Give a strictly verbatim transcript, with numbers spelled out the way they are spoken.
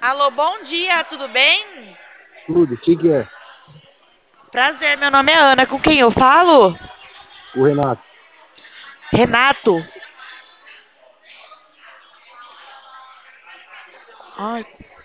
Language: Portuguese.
Alô, bom dia, tudo bem? Tudo, o que que é? Prazer, meu nome é Ana. Com quem eu falo? O Renato. Renato. Ai.